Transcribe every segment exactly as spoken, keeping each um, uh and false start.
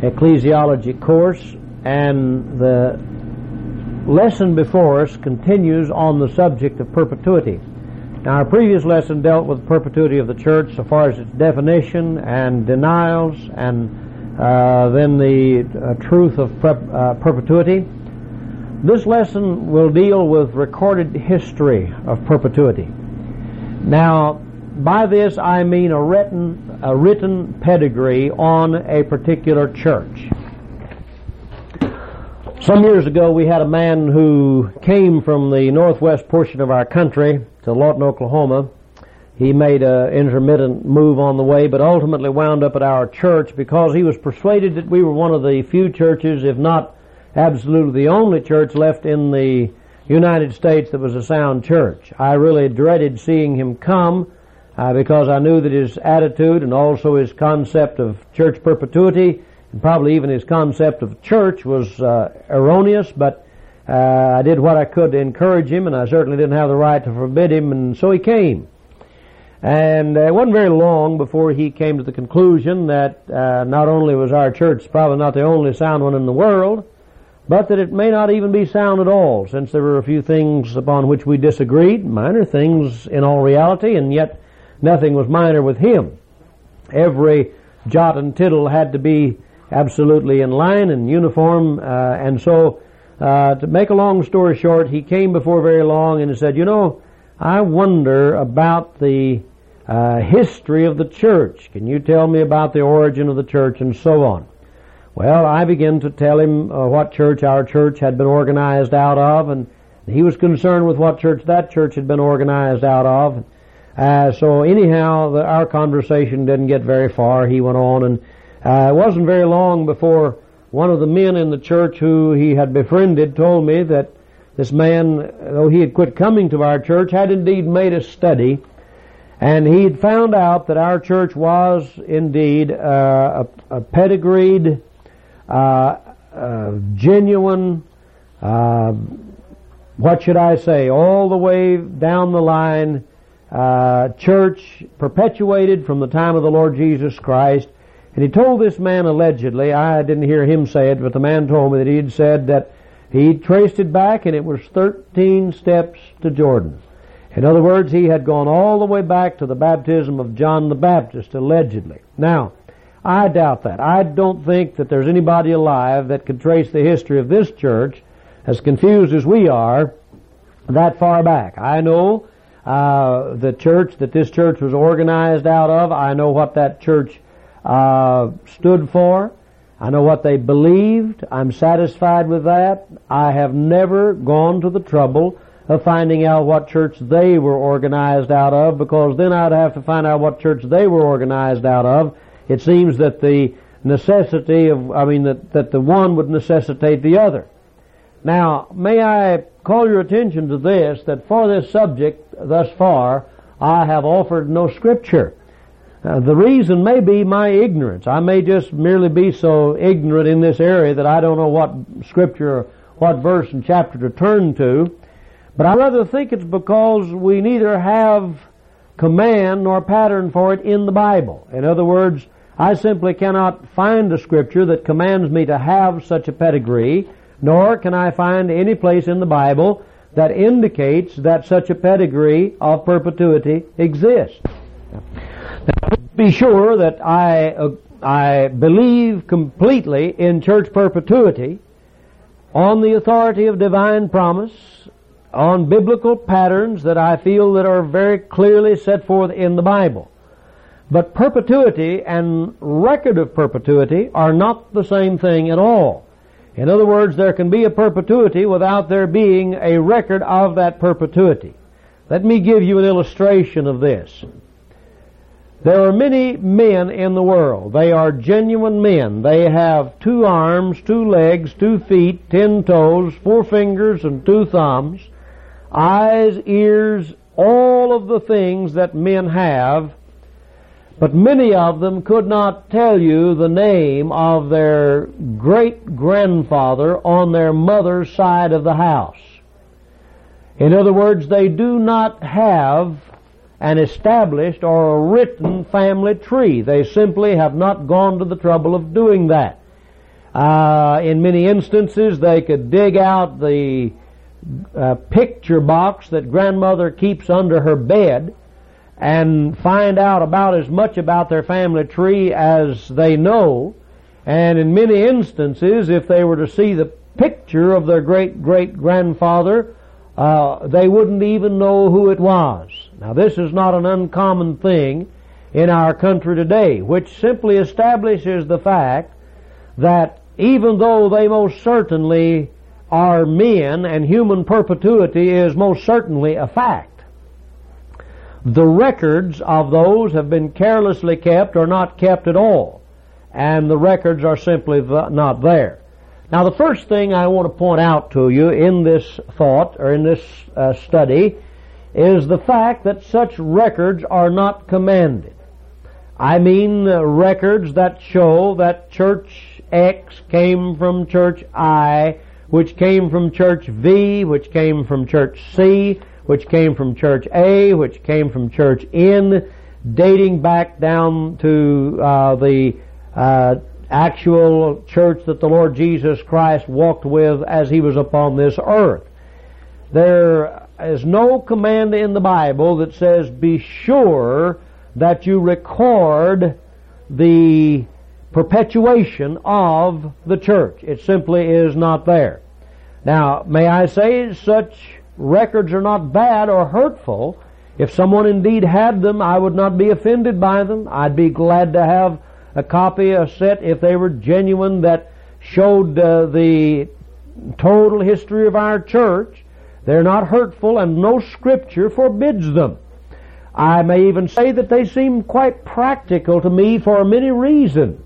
ecclesiology course, and the lesson before us continues on the subject of perpetuity. Now, our previous lesson dealt with perpetuity of the church so far as its definition and denials, and uh, then the uh, truth of prep, uh, perpetuity. This lesson will deal with recorded history of perpetuity. Now, by this I mean a written, a written pedigree on a particular church. Some years ago we had a man who came from the northwest portion of our country to Lawton, Oklahoma. He made an intermittent move on the way, but ultimately wound up at our church because he was persuaded that we were one of the few churches, if not absolutely the only church left in the United States that was a sound church. I really dreaded seeing him come uh, because I knew that his attitude and also his concept of church perpetuity and probably even his concept of church was uh, erroneous, but uh, I did what I could to encourage him, and I certainly didn't have the right to forbid him, and so he came. And uh, it wasn't very long before he came to the conclusion that uh, not only was our church probably not the only sound one in the world, but that it may not even be sound at all, since there were a few things upon which we disagreed, minor things in all reality, and yet nothing was minor with him. Every jot and tittle had to be absolutely in line and uniform, uh, and so uh, to make a long story short, he came before very long and he said, you know, I wonder about the uh, history of the church. Can you tell me about the origin of the church and so on? Well, I began to tell him uh, what church our church had been organized out of, and he was concerned with what church that church had been organized out of. Uh, so anyhow, the, our conversation didn't get very far. He went on, and uh, it wasn't very long before one of the men in the church who he had befriended told me that this man, though he had quit coming to our church, had indeed made a study, and he had found out that our church was indeed uh, a, a pedigreed, Uh, uh, genuine, uh, what should I say, all the way down the line, uh, church perpetuated from the time of the Lord Jesus Christ. And he told this man allegedly, I didn't hear him say it, but the man told me that he had said that he traced it back and it was thirteen steps to Jordan. In other words, he had gone all the way back to the baptism of John the Baptist, allegedly. Now, I doubt that. I don't think that there's anybody alive that could trace the history of this church, as confused as we are, that far back. I know uh, the church that this church was organized out of. I know what that church uh, stood for. I know what they believed. I'm satisfied with that. I have never gone to the trouble of finding out what church they were organized out of, because then I'd have to find out what church they were organized out of. It seems that the necessity of, I mean, that, that the one would necessitate the other. Now, may I call your attention to this, that for this subject thus far, I have offered no scripture. Uh, the reason may be my ignorance. I may just merely be so ignorant in this area that I don't know what scripture or what verse and chapter to turn to. But I rather think it's because we neither have command nor pattern for it in the Bible. In other words, I simply cannot find a scripture that commands me to have such a pedigree, nor can I find any place in the Bible that indicates that such a pedigree of perpetuity exists. Now, be sure that I uh, I believe completely in church perpetuity on the authority of divine promise, on biblical patterns that I feel that are very clearly set forth in the Bible. But perpetuity and record of perpetuity are not the same thing at all. In other words, there can be a perpetuity without there being a record of that perpetuity. Let me give you an illustration of this. There are many men in the world. They are genuine men. They have two arms, two legs, two feet, ten toes, four fingers, and two thumbs, eyes, ears, all of the things that men have. But many of them could not tell you the name of their great-grandfather on their mother's side of the house. In other words, they do not have an established or a written family tree. They simply have not gone to the trouble of doing that. Uh, in many instances, they could dig out the uh, picture box that grandmother keeps under her bed and find out about as much about their family tree as they know. And in many instances, if they were to see the picture of their great-great-grandfather, uh, they wouldn't even know who it was. Now, this is not an uncommon thing in our country today, which simply establishes the fact that even though they most certainly are men and human perpetuity is most certainly a fact, the records of those have been carelessly kept or not kept at all, and the records are simply not there. Now, the first thing I want to point out to you in this thought or in this uh, study is the fact that such records are not commanded. I mean uh, records that show that Church X came from Church I, which came from Church V, which came from Church C, which came from Church A, which came from Church N, dating back down to uh, the uh, actual church that the Lord Jesus Christ walked with as He was upon this earth. There is no command in the Bible that says, be sure that you record the perpetuation of the church. It simply is not there. Now, may I say, such records are not bad or hurtful. If someone indeed had them, I would not be offended by them. I'd be glad to have a copy, a set, if they were genuine, that showed uh, the total history of our church. They're not hurtful, and no Scripture forbids them. I may even say that they seem quite practical to me for many reasons.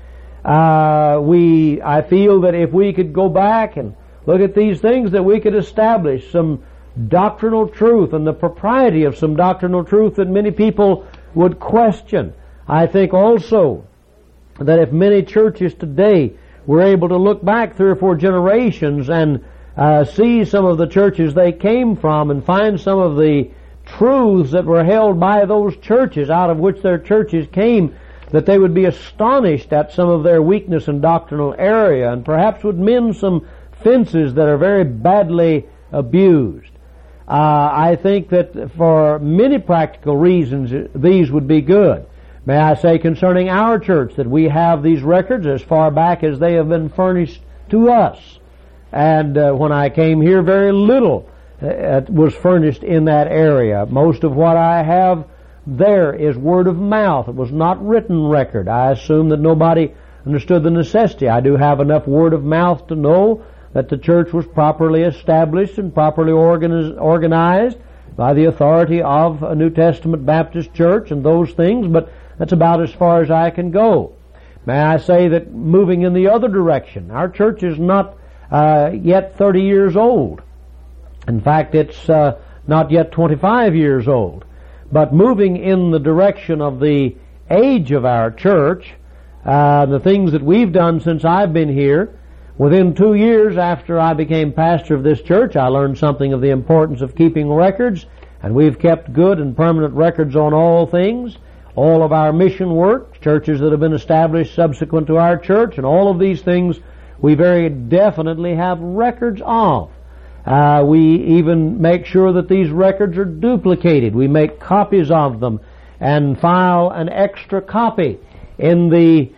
Uh, we, I feel that if we could go back and look at these things, that we could establish some doctrinal truth and the propriety of some doctrinal truth that many people would question. I think also that if many churches today were able to look back three or four generations and uh, see some of the churches they came from and find some of the truths that were held by those churches out of which their churches came, that they would be astonished at some of their weakness in doctrinal area and perhaps would mend some fences that are very badly abused. Uh, I think that for many practical reasons these would be good. May I say concerning our church that we have these records as far back as they have been furnished to us. And uh, when I came here, very little uh, was furnished in that area. Most of what I have there is word of mouth. It was not written record. I assume that nobody understood the necessity. I do have enough word of mouth to know that the church was properly established and properly organiz- organized by the authority of a New Testament Baptist church and those things, but that's about as far as I can go. May I say that moving in the other direction, our church is not uh, yet thirty years old. In fact, it's uh, not yet twenty-five years old. But moving in the direction of the age of our church, uh, the things that we've done since I've been here, within two years after I became pastor of this church, I learned something of the importance of keeping records, and we've kept good and permanent records on all things, all of our mission work, churches that have been established subsequent to our church, and all of these things we very definitely have records of. Uh, we even make sure that these records are duplicated. We make copies of them and file an extra copy in the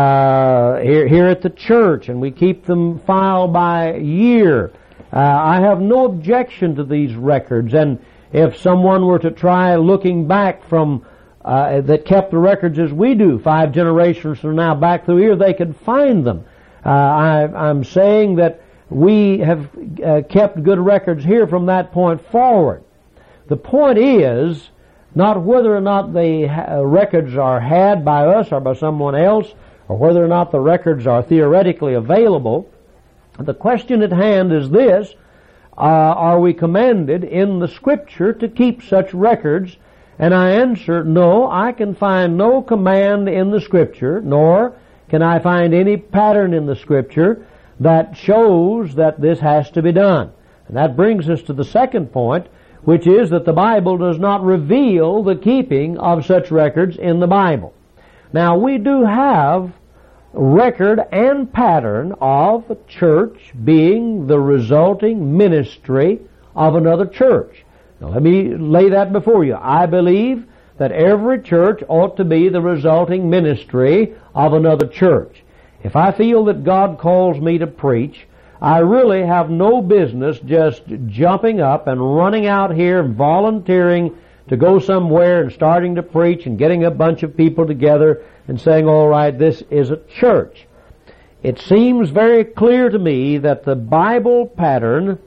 uh, here, here at the church, and we keep them filed by year. Uh, I have no objection to these records, and if someone were to try looking back from uh, that kept the records as we do, five generations from now back through here, they could find them. Uh, I, I'm saying that we have uh, kept good records here from that point forward. The point is not whether or not the uh, records are had by us or by someone else, or whether or not the records are theoretically available. The question at hand is this: uh, are we commanded in the Scripture to keep such records? And I answer, no, I can find no command in the Scripture, nor can I find any pattern in the Scripture that shows that this has to be done. And that brings us to the second point, which is that the Bible does not reveal the keeping of such records in the Bible. Now, we do have record and pattern of a church being the resulting ministry of another church. Now let me lay that before you. I believe that every church ought to be the resulting ministry of another church. If I feel that God calls me to preach, I really have no business just jumping up and running out here and volunteering to go somewhere and starting to preach and getting a bunch of people together and saying, all right, this is a church. It seems very clear to me that the Bible pattern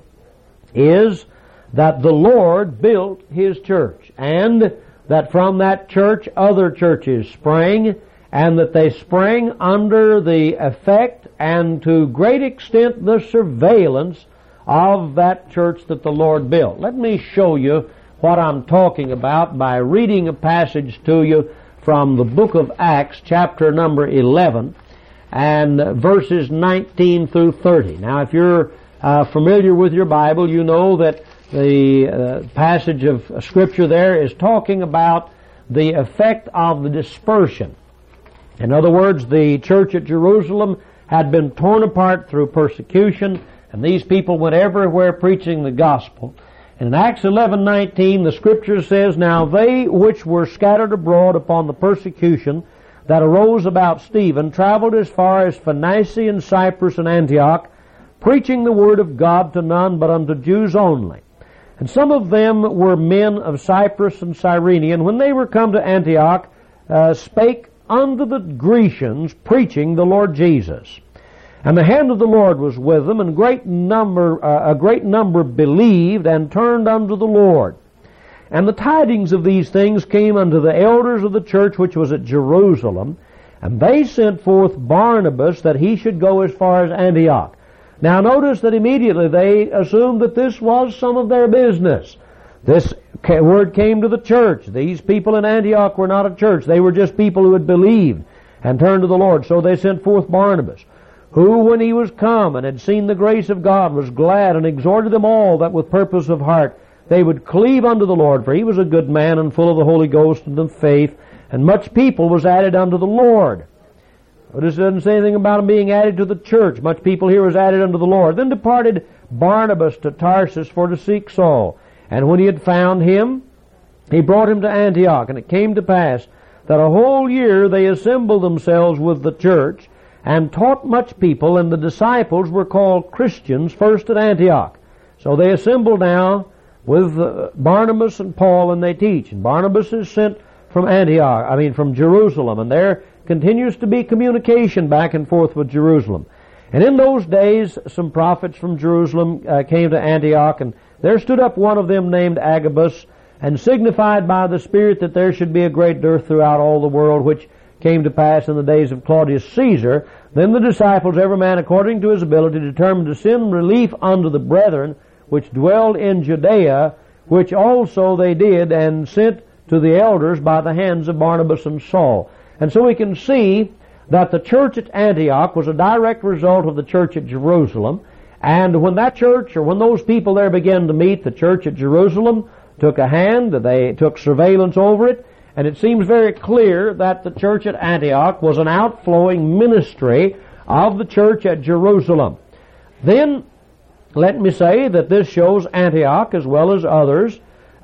is that the Lord built His church, and that from that church other churches sprang, and that they sprang under the effect and to great extent the surveillance of that church that the Lord built. Let me show you what I'm talking about by reading a passage to you from the book of Acts, chapter number eleven, and verses nineteen through thirty. Now, if you're uh, familiar with your Bible, you know that the uh, passage of Scripture there is talking about the effect of the dispersion. In other words, the church at Jerusalem had been torn apart through persecution, and these people went everywhere preaching the gospel. And in Acts eleven nineteen, the Scripture says, Now they which were scattered abroad upon the persecution that arose about Stephen traveled as far as Phoenicia and Cyprus and Antioch, preaching the word of God to none but unto Jews only. And some of them were men of Cyprus and Cyrene, and when they were come to Antioch, uh, spake unto the Grecians, preaching the Lord Jesus. And the hand of the Lord was with them, and great number, uh, a great number believed and turned unto the Lord. And the tidings of these things came unto the elders of the church which was at Jerusalem, and they sent forth Barnabas that he should go as far as Antioch. Now notice that immediately they assumed that this was some of their business. This word came to the church. These people in Antioch were not a church. They were just people who had believed and turned to the Lord. So they sent forth Barnabas, who, when he was come and had seen the grace of God, was glad and exhorted them all that with purpose of heart they would cleave unto the Lord. For he was a good man and full of the Holy Ghost and of faith, and much people was added unto the Lord. This doesn't say anything about him being added to the church. Much people here was added unto the Lord. Then departed Barnabas to Tarsus for to seek Saul. And when he had found him, he brought him to Antioch. And it came to pass that a whole year they assembled themselves with the church, and taught much people, and the disciples were called Christians first at Antioch. So they assembled now with uh, Barnabas and Paul, and they teach. And Barnabas is sent from Antioch, I mean from Jerusalem, and there continues to be communication back and forth with Jerusalem. And in those days some prophets from Jerusalem uh, came to Antioch, and there stood up one of them named Agabus, and signified by the Spirit that there should be a great dearth throughout all the world, which came to pass in the days of Claudius Caesar. Then the disciples, every man according to his ability, determined to send relief unto the brethren which dwelled in Judea, which also they did, and sent to the elders by the hands of Barnabas and Saul. And so we can see that the church at Antioch was a direct result of the church at Jerusalem. And when that church, or when those people there began to meet, the church at Jerusalem took a hand, they took surveillance over it, and it seems very clear that the church at Antioch was an outflowing ministry of the church at Jerusalem. Then, let me say that this shows Antioch as well as others. Uh,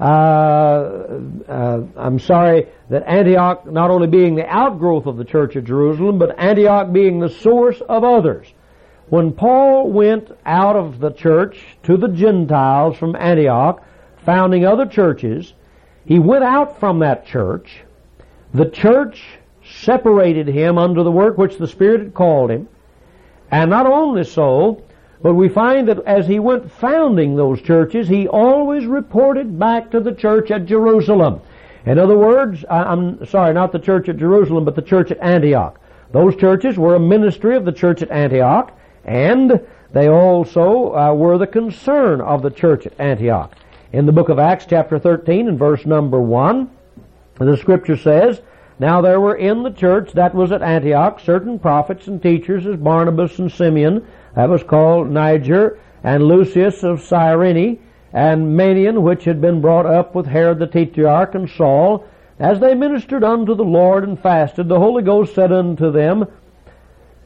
uh, I'm sorry that Antioch not only being the outgrowth of the church at Jerusalem, but Antioch being the source of others. When Paul went out of the church to the Gentiles from Antioch, founding other churches, he went out from that church. The church separated him unto the work which the Spirit had called him. And not only so, but we find that as he went founding those churches, he always reported back to the church at Jerusalem. In other words, I'm sorry, not the church at Jerusalem, but the church at Antioch. Those churches were a ministry of the church at Antioch, and they also uh, were the concern of the church at Antioch. In the book of Acts, chapter thirteen, and verse number one, the Scripture says, Now there were in the church that was at Antioch certain prophets and teachers, as Barnabas and Simeon, that was called Niger, and Lucius of Cyrene, and Manaen, which had been brought up with Herod the Tetrarch, and Saul. As they ministered unto the Lord and fasted, the Holy Ghost said unto them,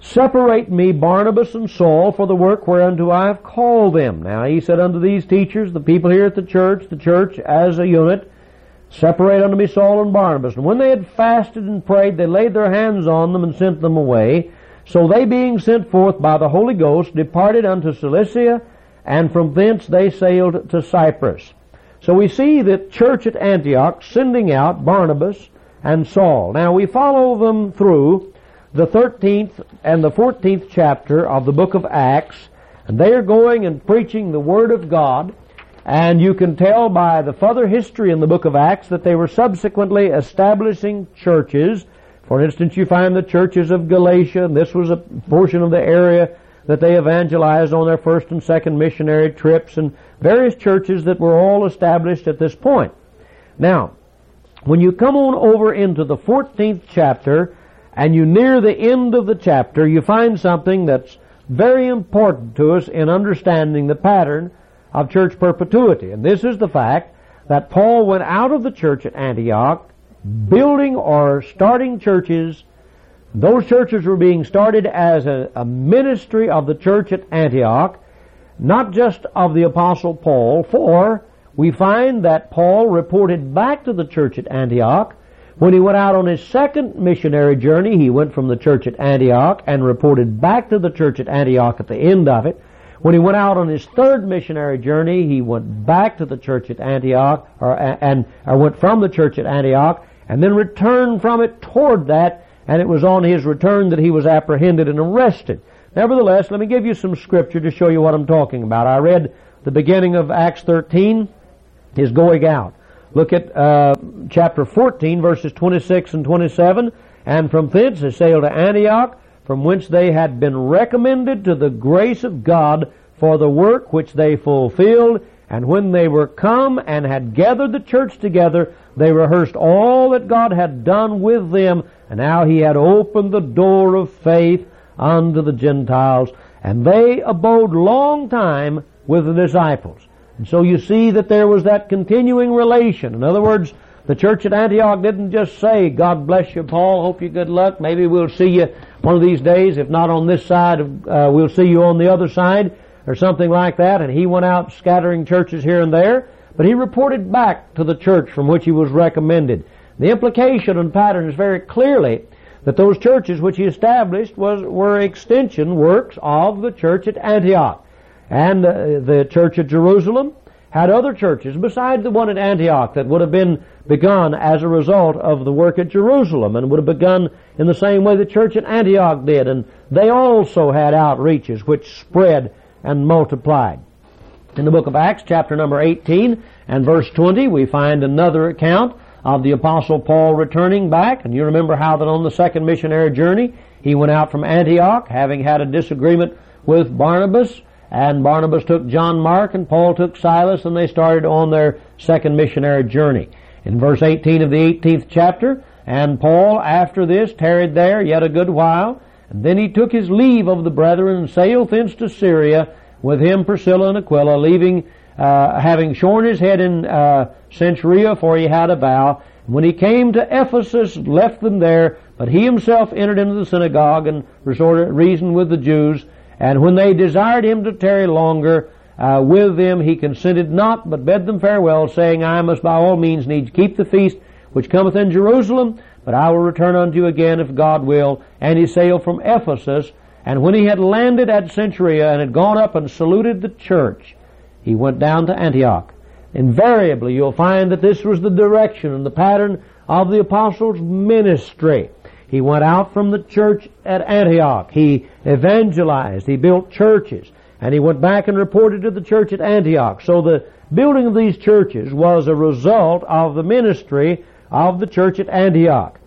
Separate me Barnabas and Saul for the work whereunto I have called them. Now he said unto these teachers, the people here at the church, the church as a unit, separate unto me Saul and Barnabas. And when they had fasted and prayed, they laid their hands on them and sent them away. So they, being sent forth by the Holy Ghost, departed unto Cilicia, and from thence they sailed to Cyprus. So we see the church at Antioch sending out Barnabas and Saul. Now we follow them through the thirteenth and the fourteenth chapter of the book of Acts, and they are going and preaching the Word of God. And you can tell by the further history in the book of Acts that they were subsequently establishing churches. For instance, you find the churches of Galatia, and this was a portion of the area that they evangelized on their first and second missionary trips, and various churches that were all established at this point. Now, when you come on over into the fourteenth chapter, and you near the end of the chapter, you find something that's very important to us in understanding the pattern of church perpetuity. And this is the fact that Paul went out of the church at Antioch building or starting churches. Those churches were being started as a, a ministry of the church at Antioch, not just of the Apostle Paul, for we find that Paul reported back to the church at Antioch. When he went out on his second missionary journey, he went from the church at Antioch and reported back to the church at Antioch at the end of it. When he went out on his third missionary journey, he went back to the church at Antioch, or, and or went from the church at Antioch, and then returned from it toward that, and it was on his return that he was apprehended and arrested. Nevertheless, let me give you some scripture to show you what I'm talking about. I read the beginning of Acts thirteen, his going out. Look at uh, chapter fourteen, verses twenty-six and twenty-seven. And from thence they sailed to Antioch, from whence they had been recommended to the grace of God for the work which they fulfilled. And when they were come and had gathered the church together, they rehearsed all that God had done with them, and how he had opened the door of faith unto the Gentiles. And they abode long time with the disciples. And so you see that there was that continuing relation. In other words, the church at Antioch didn't just say, God bless you, Paul, hope you good luck, maybe we'll see you one of these days, if not on this side, uh, we'll see you on the other side, or something like that, and he went out scattering churches here and there, but he reported back to the church from which he was recommended. The implication and pattern is very clearly that those churches which he established was were extension works of the church at Antioch. And uh, the church at Jerusalem had other churches besides the one at Antioch that would have been begun as a result of the work at Jerusalem, and would have begun in the same way the church at Antioch did. And they also had outreaches which spread and multiplied. In the book of Acts, chapter number eighteen and verse twenty, we find another account of the Apostle Paul returning back. And you remember how that on the second missionary journey, he went out from Antioch, having had a disagreement with Barnabas, and Barnabas took John Mark and Paul took Silas, and they started on their second missionary journey. In verse eighteen of the eighteenth chapter, and Paul after this tarried there yet a good while, and then he took his leave of the brethren and sailed thence to Syria, with him Priscilla and Aquila, leaving, uh, having shorn his head in uh, Cenchrea, for he had a vow. When he came to Ephesus, left them there, but he himself entered into the synagogue and resorted, reasoned with the Jews. And when they desired him to tarry longer uh, with them, he consented not, but bade them farewell, saying, I must by all means needs keep the feast which cometh in Jerusalem, but I will return unto you again if God will. And he sailed from Ephesus, and when he had landed at Cenchrea and had gone up and saluted the church, he went down to Antioch. Invariably, you'll find that this was the direction and the pattern of the apostles' ministry. He went out from the church at Antioch. He evangelized. He built churches. And he went back and reported to the church at Antioch. So the building of these churches was a result of the ministry of the church at Antioch.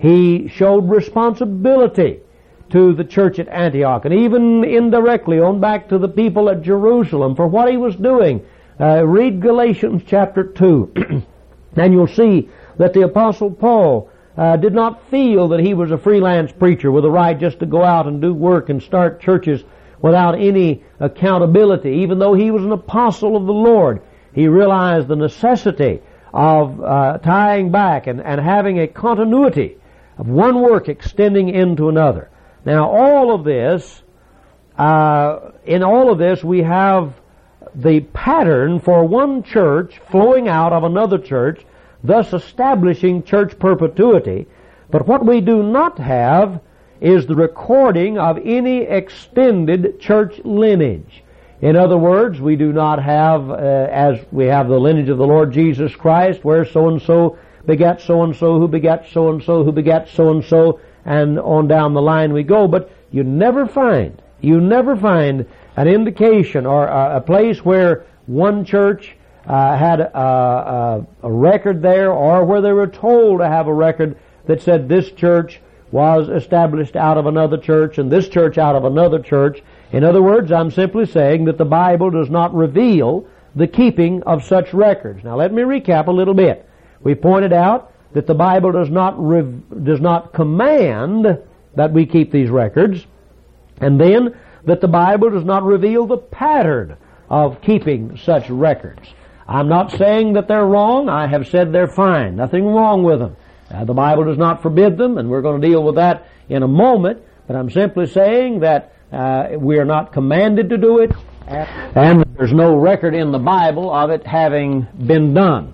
He showed responsibility to the church at Antioch, and even indirectly on back to the people at Jerusalem for what he was doing. Uh, read Galatians chapter two, and you'll see that the Apostle Paul Uh, did not feel that he was a freelance preacher with a right just to go out and do work and start churches without any accountability. Even though he was an apostle of the Lord, he realized the necessity of uh, tying back and, and having a continuity of one work extending into another. Now, all of this, uh, in all of this, we have the pattern for one church flowing out of another church, thus establishing church perpetuity. But what we do not have is the recording of any extended church lineage. In other words, we do not have, uh, as we have the lineage of the Lord Jesus Christ, where so-and-so begat so-and-so, who begat so-and-so, who begat so-and-so, and on down the line we go. But you never find, you never find an indication or a, a place where one church uh, had a, a, a record there, or where they were told to have a record that said this church was established out of another church and this church out of another church. In other words, I'm simply saying that the Bible does not reveal the keeping of such records. Now let me recap a little bit. We pointed out that the Bible does not rev- does not command that we keep these records, and then that the Bible does not reveal the pattern of keeping such records. I'm not saying that they're wrong. I have said they're fine. Nothing wrong with them. Uh, the Bible does not forbid them, and we're going to deal with that in a moment, but I'm simply saying that uh, we are not commanded to do it, and there's no record in the Bible of it having been done.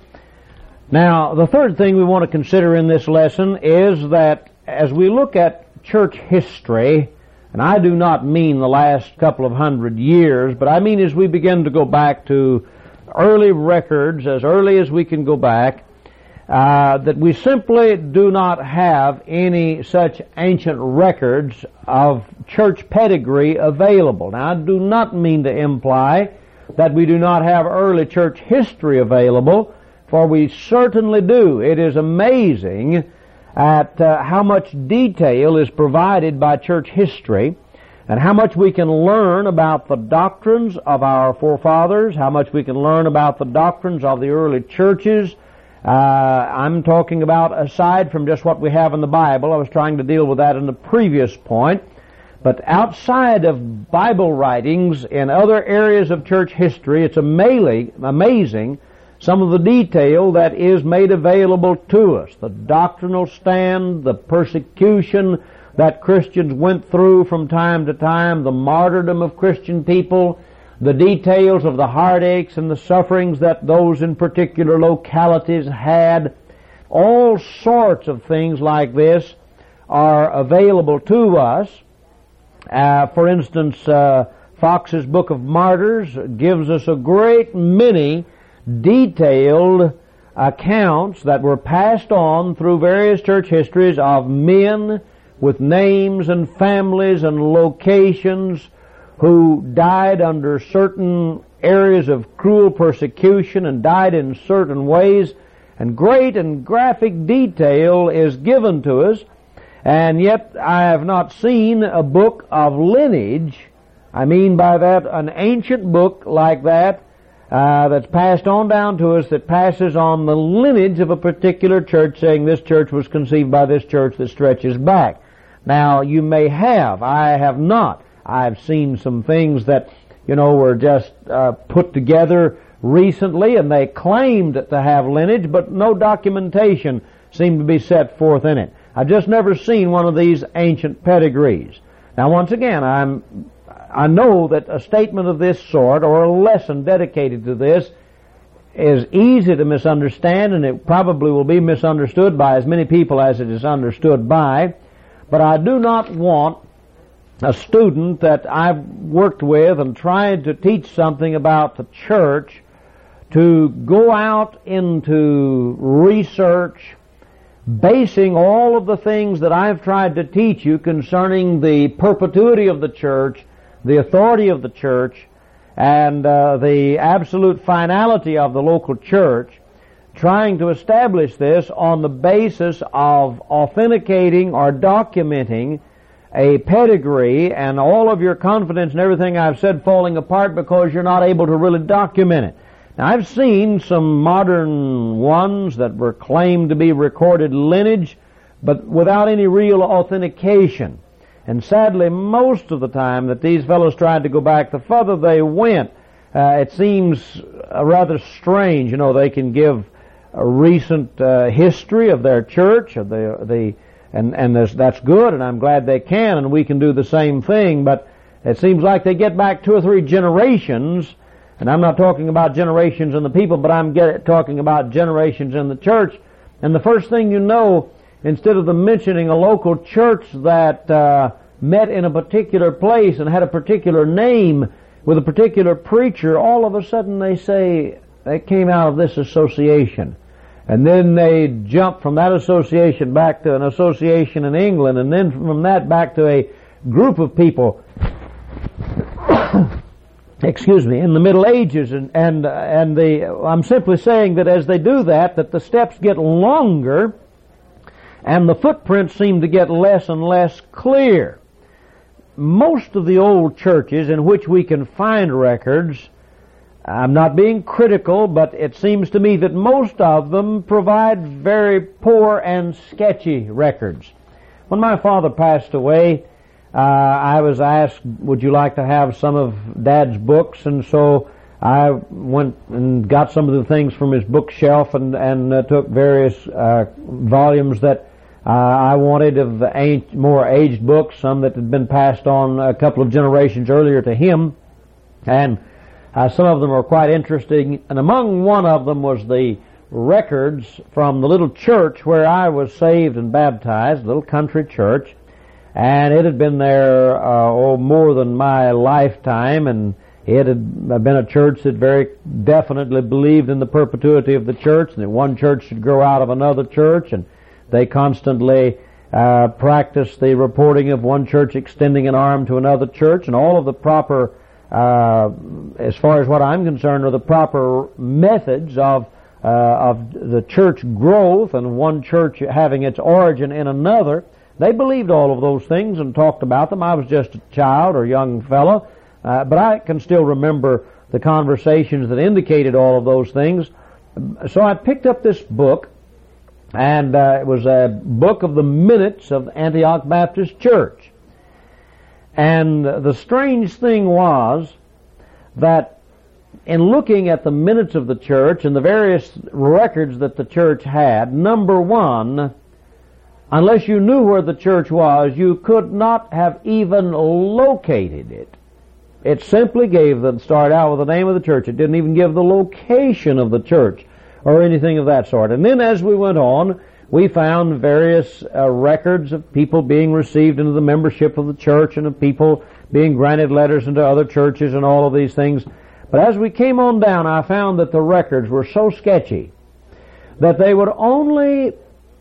Now, the third thing we want to consider in this lesson is that as we look at church history, and I do not mean the last couple of hundred years, but I mean as we begin to go back to early records, as early as we can go back, Uh, that we simply do not have any such ancient records of church pedigree available. Now, I do not mean to imply that we do not have early church history available, for we certainly do. It is amazing at uh, how much detail is provided by church history, and how much we can learn about the doctrines of our forefathers, how much we can learn about the doctrines of the early churches. Uh, I'm talking about aside from just what we have in the Bible. I was trying to deal with that in the previous point. But outside of Bible writings in other areas of church history, it's amazing, amazing some of the detail that is made available to us. The doctrinal stand, the persecution that Christians went through from time to time, the martyrdom of Christian people, the details of the heartaches and the sufferings that those in particular localities had. All sorts of things like this are available to us. Uh, for instance, uh, Fox's Book of Martyrs gives us a great many detailed accounts that were passed on through various church histories of men with names and families and locations who died under certain areas of cruel persecution and died in certain ways, and great and graphic detail is given to us, and yet I have not seen a book of lineage. I mean by that an ancient book like that uh, that's passed on down to us, that passes on the lineage of a particular church, saying this church was conceived by this church that stretches back. Now, you may have, I have not. I've seen some things that, you know, were just uh, put together recently, and they claimed to have lineage, but no documentation seemed to be set forth in it. I've just never seen one of these ancient pedigrees. Now, once again, I'm, I know that a statement of this sort, or a lesson dedicated to this, is easy to misunderstand, and it probably will be misunderstood by as many people as it is understood by, but I do not want a student that I've worked with and tried to teach something about the church to go out into research basing all of the things that I've tried to teach you concerning the perpetuity of the church, the authority of the church, and uh, the absolute finality of the local church, trying to establish this on the basis of authenticating or documenting a pedigree, and all of your confidence and everything I've said falling apart because you're not able to really document it. Now, I've seen some modern ones that were claimed to be recorded lineage, but without any real authentication. And sadly, most of the time that these fellows tried to go back, the further they went, uh, it seems uh, rather strange. You know, they can give a recent uh, history of their church, of the the and, and that's good, and I'm glad they can, and we can do the same thing, but it seems like they get back two or three generations, and I'm not talking about generations in the people, but I'm get, talking about generations in the church, and the first thing you know, instead of them mentioning a local church that uh, met in a particular place and had a particular name with a particular preacher, all of a sudden they say they came out of this association. And then they jump from that association back to an association in England, and then from that back to a group of people, excuse me, in the Middle Ages. And, and, uh, and the, I'm simply saying that as they do that, that the steps get longer, and the footprints seem to get less and less clear. Most of the old churches in which we can find records, I'm not being critical, but it seems to me that most of them provide very poor and sketchy records. When my father passed away, uh, I was asked, would you like to have some of Dad's books? And so I went and got some of the things from his bookshelf and, and uh, took various uh, volumes that Uh, I wanted of the age, more aged books, some that had been passed on a couple of generations earlier to him, and uh, some of them were quite interesting. And among one of them was the records from the little church where I was saved and baptized, a little country church, and it had been there uh, oh more than my lifetime, and it had been a church that very definitely believed in the perpetuity of the church, and that one church should grow out of another church, and they constantly uh, practiced the reporting of one church extending an arm to another church, and all of the proper, uh, as far as what I'm concerned, are the proper methods of uh, of the church growth and one church having its origin in another. They believed all of those things and talked about them. I was just a child or young fellow, uh, but I can still remember the conversations that indicated all of those things. So I picked up this book, and uh, it was a book of the minutes of Antioch Baptist Church. And the strange thing was that in looking at the minutes of the church and the various records that the church had, number one, unless you knew where the church was, you could not have even located it. It simply gave them, started out with the name of the church. It didn't even give the location of the church or anything of that sort. And then as we went on, we found various uh, records of people being received into the membership of the church and of people being granted letters into other churches and all of these things. But as we came on down, I found that the records were so sketchy that they would only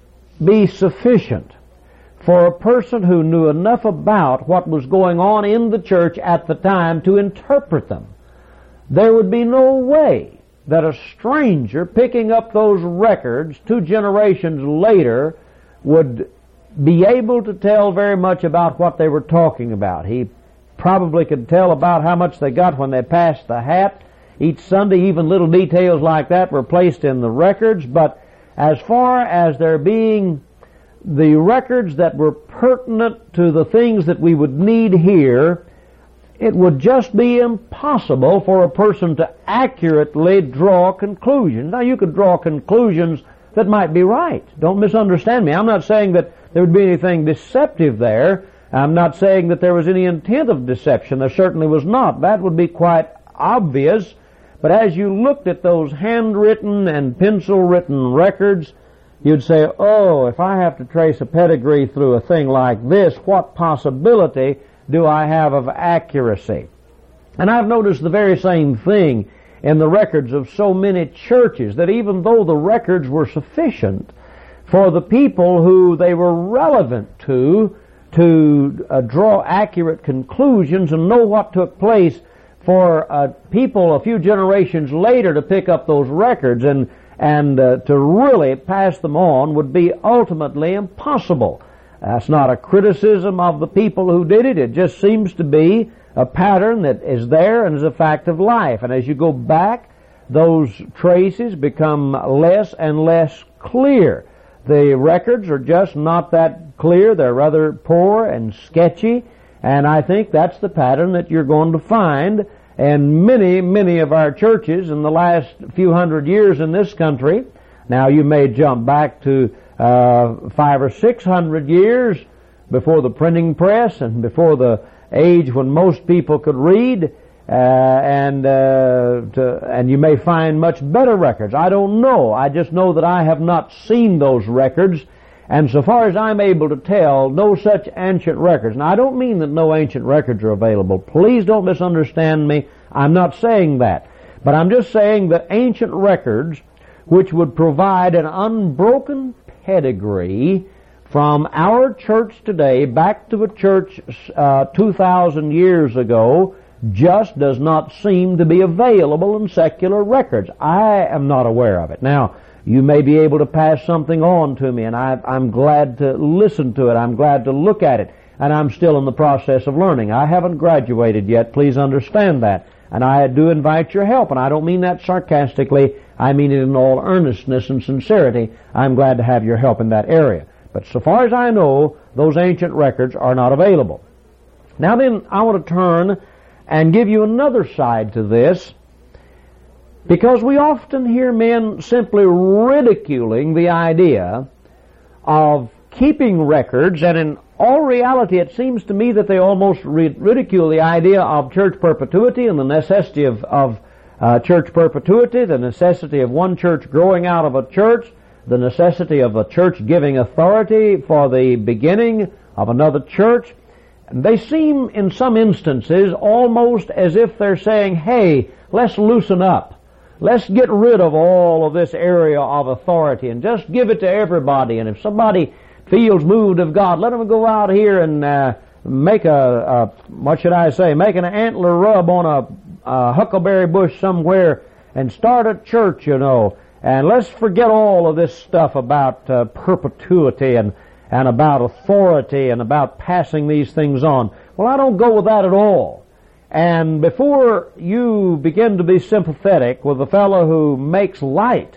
be sufficient for a person who knew enough about what was going on in the church at the time to interpret them. There would be no way that a stranger picking up those records two generations later would be able to tell very much about what they were talking about. He probably could tell about how much they got when they passed the hat each Sunday. Even little details like that were placed in the records, but as far as there being the records that were pertinent to the things that we would need here, it would just be impossible for a person to accurately draw conclusions. Now, you could draw conclusions that might be right. Don't misunderstand me. I'm not saying that there would be anything deceptive there. I'm not saying that there was any intent of deception. There certainly was not. That would be quite obvious. But as you looked at those handwritten and pencil-written records, you'd say, oh, if I have to trace a pedigree through a thing like this, what possibility do I have of accuracy? And I've noticed the very same thing in the records of so many churches, that even though the records were sufficient for the people who they were relevant to, to uh, draw accurate conclusions and know what took place, for uh, people a few generations later to pick up those records and, and uh, to really pass them on would be ultimately impossible. That's not a criticism of the people who did it. It just seems to be a pattern that is there and is a fact of life. And as you go back, those traces become less and less clear. The records are just not that clear. They're rather poor and sketchy. And I think that's the pattern that you're going to find in many, many of our churches in the last few hundred years in this country. Now, you may jump back to uh, five or six hundred years before the printing press and before the age when most people could read, uh, and uh, to, and you may find much better records. I don't know. I just know that I have not seen those records, and so far as I'm able to tell, no such ancient records. Now, I don't mean that no ancient records are available. Please don't misunderstand me. I'm not saying that. But I'm just saying that ancient records which would provide an unbroken pedigree from our church today back to a church uh, two thousand years ago just does not seem to be available in secular records. I am not aware of it. Now, you may be able to pass something on to me, and I, I'm glad to listen to it. I'm glad to look at it, and I'm still in the process of learning. I haven't graduated yet. Please understand that. And I do invite your help, and I don't mean that sarcastically. I mean it in all earnestness and sincerity. I'm glad to have your help in that area. But so far as I know, those ancient records are not available. Now then, I want to turn and give you another side to this, because we often hear men simply ridiculing the idea of keeping records, and in all reality it seems to me that they almost ridicule the idea of church perpetuity and the necessity of, of uh, church perpetuity, the necessity of one church growing out of a church, the necessity of a church giving authority for the beginning of another church. They seem in some instances almost as if they're saying, hey, let's loosen up. Let's get rid of all of this area of authority and just give it to everybody. And if somebody feels moved of God, let them go out here and uh, make a, a, what should I say, make an antler rub on a, a huckleberry bush somewhere and start a church, you know. And let's forget all of this stuff about uh, perpetuity and, and about authority and about passing these things on. Well, I don't go with that at all. And before you begin to be sympathetic with the fellow who makes light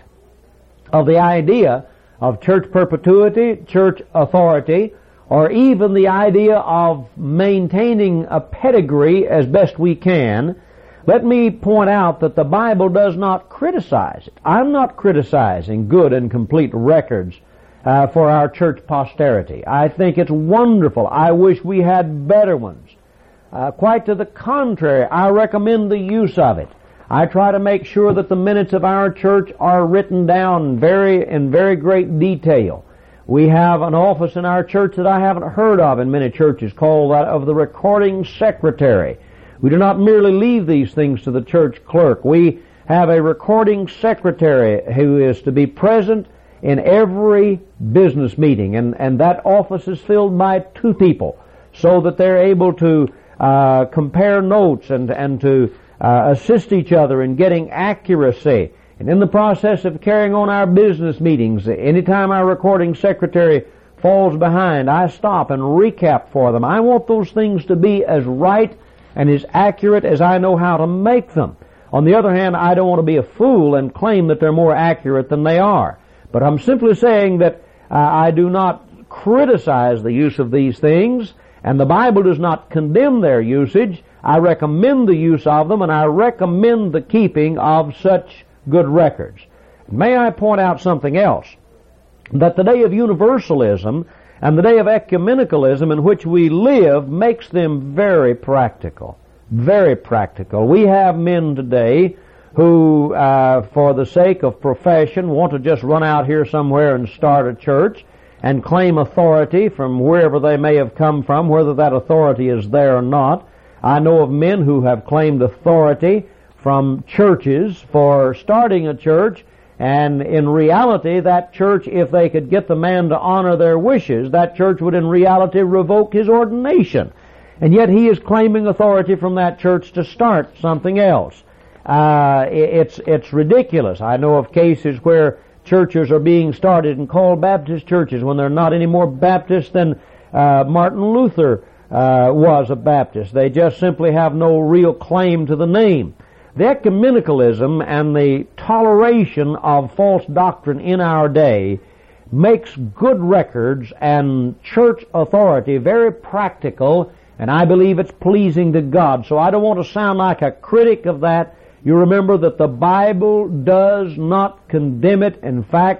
of the idea of church perpetuity, church authority, or even the idea of maintaining a pedigree as best we can, let me point out that the Bible does not criticize it. I'm not criticizing good and complete records uh, for our church posterity. I think it's wonderful. I wish we had better ones. Uh, quite to the contrary, I recommend the use of it. I try to make sure that the minutes of our church are written down very in very great detail. We have an office in our church that I haven't heard of in many churches, called that of the recording secretary. We do not merely leave these things to the church clerk. We have a recording secretary who is to be present in every business meeting, and, and that office is filled by two people so that they're able to uh, compare notes and, and to uh, assist each other in getting accuracy. And in the process of carrying on our business meetings, anytime our recording secretary falls behind, I stop and recap for them. I want those things to be as right and as accurate as I know how to make them. On the other hand, I don't want to be a fool and claim that they're more accurate than they are. But I'm simply saying that uh, I do not criticize the use of these things, and the Bible does not condemn their usage. I recommend the use of them, and I recommend the keeping of such good records. May I point out something else? That the day of universalism and the day of ecumenicalism in which we live makes them very practical. Very practical. We have men today who, uh, for the sake of profession, want to just run out here somewhere and start a church and claim authority from wherever they may have come from, whether that authority is there or not. I know of men who have claimed authority from churches for starting a church, and in reality, that church, if they could get the man to honor their wishes, that church would in reality revoke his ordination. And yet he is claiming authority from that church to start something else. Uh, it's, it's ridiculous. I know of cases where churches are being started and called Baptist churches when they're not any more Baptist than uh, Martin Luther uh, was a Baptist. They just simply have no real claim to the name. The ecumenicalism and the toleration of false doctrine in our day makes good records and church authority very practical, and I believe it's pleasing to God. So I don't want to sound like a critic of that. You remember that the Bible does not condemn it. In fact,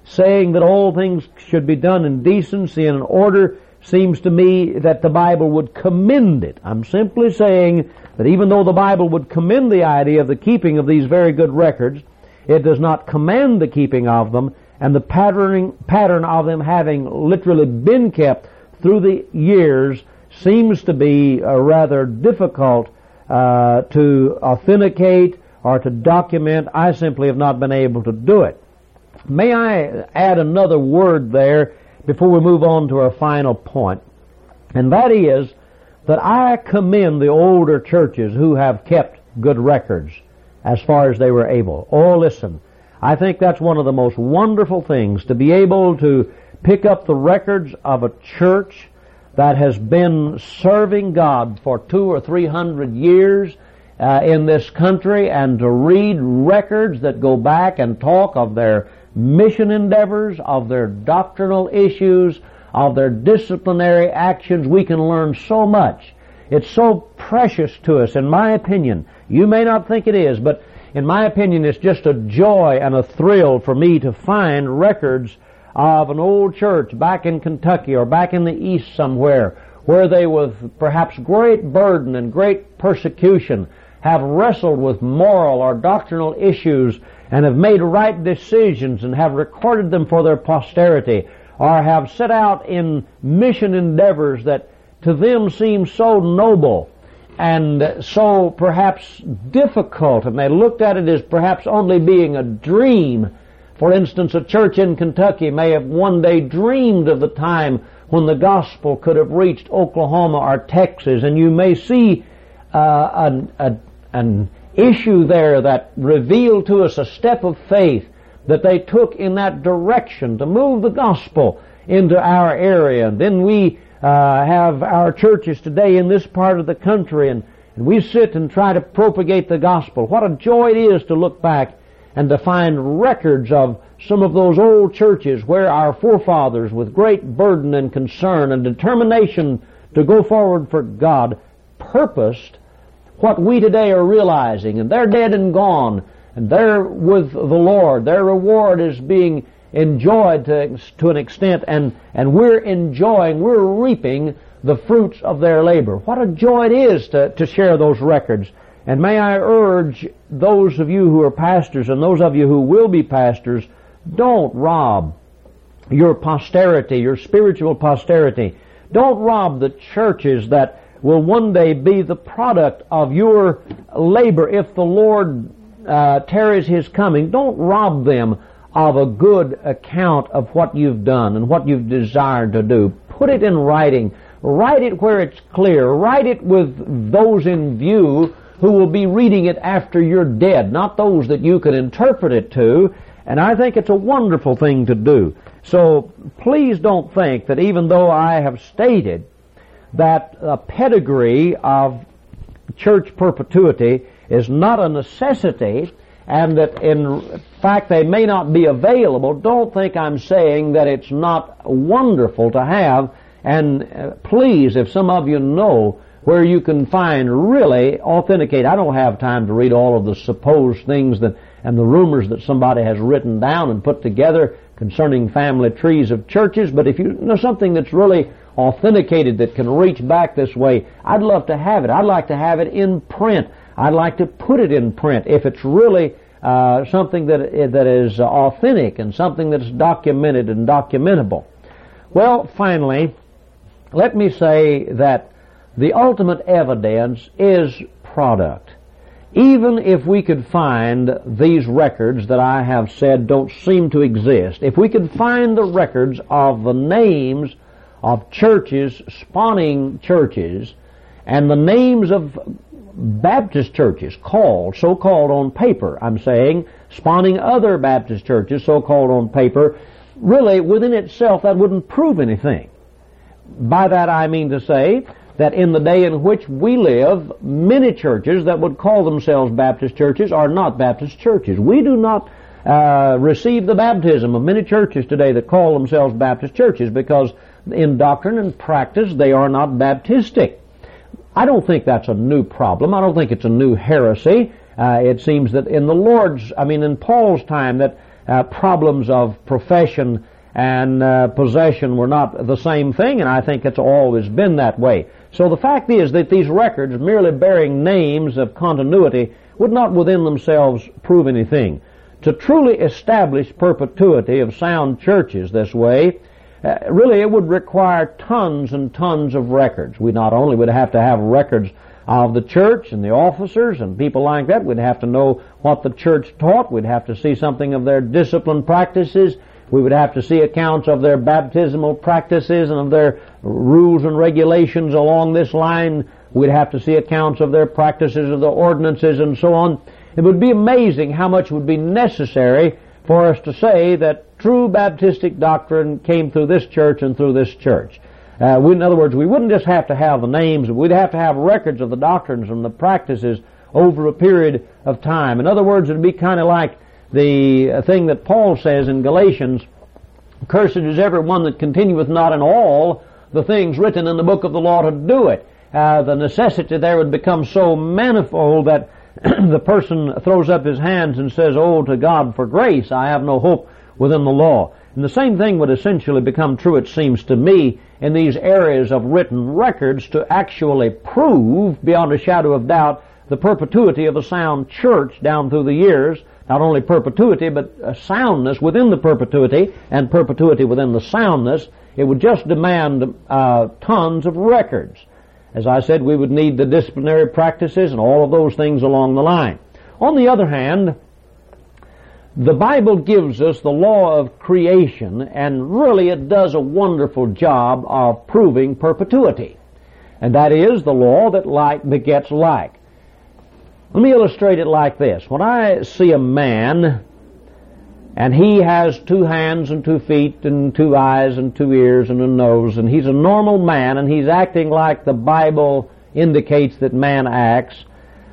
saying that all things should be done in decency and in order, seems to me that the Bible would commend it. I'm simply saying that even though the Bible would commend the idea of the keeping of these very good records, it does not command the keeping of them, and the patterning, pattern of them having literally been kept through the years seems to be uh, rather difficult uh, to authenticate or to document. I simply have not been able to do it. May I add another word there before we move on to our final point? And that is that I commend the older churches who have kept good records as far as they were able. Oh, listen, I think that's one of the most wonderful things, to be able to pick up the records of a church that has been serving God for two or three hundred years uh, in this country, and to read records that go back and talk of their mission endeavors, of their doctrinal issues, of their disciplinary actions. We can learn so much. It's so precious to us, in my opinion. You may not think it is, but in my opinion, it's just a joy and a thrill for me to find records of an old church back in Kentucky or back in the East somewhere, where they, with perhaps great burden and great persecution, have wrestled with moral or doctrinal issues and have made right decisions and have recorded them for their posterity, or have set out in mission endeavors that to them seem so noble and so perhaps difficult, and they looked at it as perhaps only being a dream. For instance, a church in Kentucky may have one day dreamed of the time when the gospel could have reached Oklahoma or Texas, and you may see uh, an, a, an issue there that revealed to us a step of faith that they took in that direction to move the gospel into our area. And then we uh, have our churches today in this part of the country, and, and we sit and try to propagate the gospel. What a joy it is to look back and to find records of some of those old churches where our forefathers, with great burden and concern and determination to go forward for God, purposed what we today are realizing. And they're dead and gone, and they're with the Lord. Their reward is being enjoyed to, to an extent, and, and we're enjoying, we're reaping the fruits of their labor. What a joy it is to, to share those records. And may I urge those of you who are pastors and those of you who will be pastors, don't rob your posterity, your spiritual posterity. Don't rob the churches that will one day be the product of your labor if the Lord uh, tarries His coming. Don't rob them of a good account of what you've done and what you've desired to do. Put it in writing. Write it where it's clear. Write it with those in view who will be reading it after you're dead, not those that you can interpret it to. And I think it's a wonderful thing to do. So please don't think that even though I have stated that a pedigree of church perpetuity is not a necessity, and that in fact they may not be available, don't think I'm saying that it's not wonderful to have. And uh, please, if some of you know where you can find really authenticate. I don't have time to read all of the supposed things that and the rumors that somebody has written down and put together concerning family trees of churches, but if you know something that's really authenticated that can reach back this way, I'd love to have it. I'd like to have it in print. I'd like to put it in print if it's really uh, something that that is authentic and something that's documented and documentable. Well, finally, let me say that the ultimate evidence is product. Even if we could find these records that I have said don't seem to exist, if we could find the records of the names of churches, spawning churches, and the names of Baptist churches called, so-called on paper, I'm saying, spawning other Baptist churches, so-called on paper, really within itself that wouldn't prove anything. By that I mean to say that in the day in which we live, many churches that would call themselves Baptist churches are not Baptist churches. We do not uh, receive the baptism of many churches today that call themselves Baptist churches because in doctrine and practice they are not Baptistic. I don't think that's a new problem. I don't think it's a new heresy. Uh, it seems that in the Lord's, I mean in Paul's time, that uh, problems of profession and uh, possession were not the same thing, and I think it's always been that way. So the fact is that these records, merely bearing names of continuity, would not within themselves prove anything. To truly establish perpetuity of sound churches this way, uh, really it would require tons and tons of records. We not only would have to have records of the church and the officers and people like that, we'd have to know what the church taught, we'd have to see something of their discipline practices, we would have to see accounts of their baptismal practices and of their rules and regulations along this line. We'd have to see accounts of their practices of the ordinances and so on. It would be amazing how much would be necessary for us to say that true Baptistic doctrine came through this church and through this church. Uh, we, in other words, we wouldn't just have to have the names, we'd have to have records of the doctrines and the practices over a period of time. In other words, it would be kind of like the thing that Paul says in Galatians, "Cursed is every one that continueth not in all the things written in the book of the law to do it." Uh, the necessity there would become so manifold that the person throws up his hands and says, "Oh, to God for grace, I have no hope within the law." And the same thing would essentially become true, it seems to me, in these areas of written records to actually prove, beyond a shadow of doubt, the perpetuity of a sound church down through the years. Not only perpetuity, but a soundness within the perpetuity and perpetuity within the soundness. It would just demand uh, tons of records. As I said, we would need the disciplinary practices and all of those things along the line. On the other hand, the Bible gives us the law of creation, and really it does a wonderful job of proving perpetuity. And that is the law that like begets like. Let me illustrate it like this. When I see a man, and he has two hands and two feet and two eyes and two ears and a nose, and he's a normal man, and he's acting like the Bible indicates that man acts,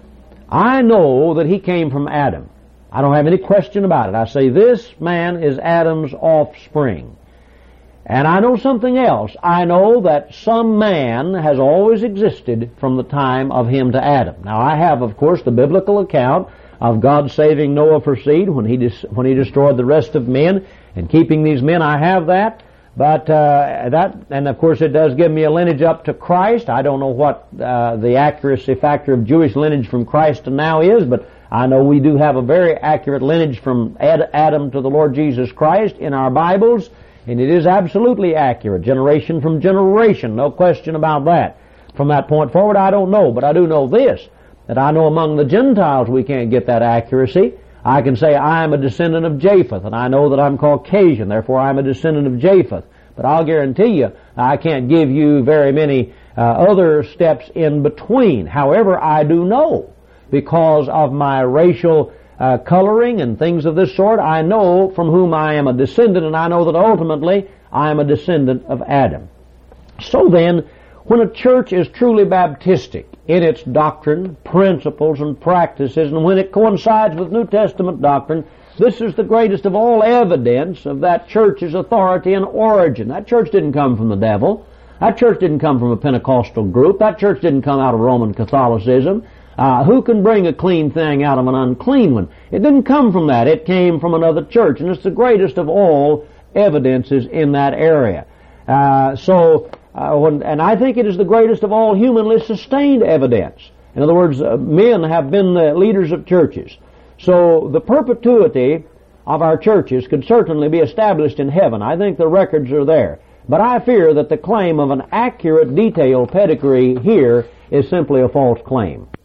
I know that he came from Adam. I don't have any question about it. I say this man is Adam's offspring. And I know something else. I know that some man has always existed from the time of him to Adam. Now I have, of course, the biblical account of God saving Noah for seed when he dis- when he destroyed the rest of men and keeping these men. I have that. But uh, that, and of course it does give me a lineage up to Christ. I don't know what uh, the accuracy factor of Jewish lineage from Christ to now is, but I know we do have a very accurate lineage from Ad- Adam to the Lord Jesus Christ in our Bibles. And it is absolutely accurate, generation from generation, no question about that. From that point forward, I don't know, but I do know this, that I know among the Gentiles we can't get that accuracy. I can say I am a descendant of Japheth, and I know that I'm Caucasian, therefore I'm a descendant of Japheth. But I'll guarantee you, I can't give you very many uh, other steps in between. However, I do know, because of my racial Uh, coloring and things of this sort, I know from whom I am a descendant, and I know that ultimately I am a descendant of Adam. So then, when a church is truly Baptistic in its doctrine, principles, and practices, and when it coincides with New Testament doctrine, this is the greatest of all evidence of that church's authority and origin. That church didn't come from the devil. That church didn't come from a Pentecostal group. That church didn't come out of Roman Catholicism. Uh, who can bring a clean thing out of an unclean one? It didn't come from that. It came from another church, and it's the greatest of all evidences in that area. Uh, so, uh, when, and I think it is the greatest of all humanly sustained evidence. In other words, uh, men have been the leaders of churches. So the perpetuity of our churches could certainly be established in heaven. I think the records are there. But I fear that the claim of an accurate, detailed pedigree here is simply a false claim.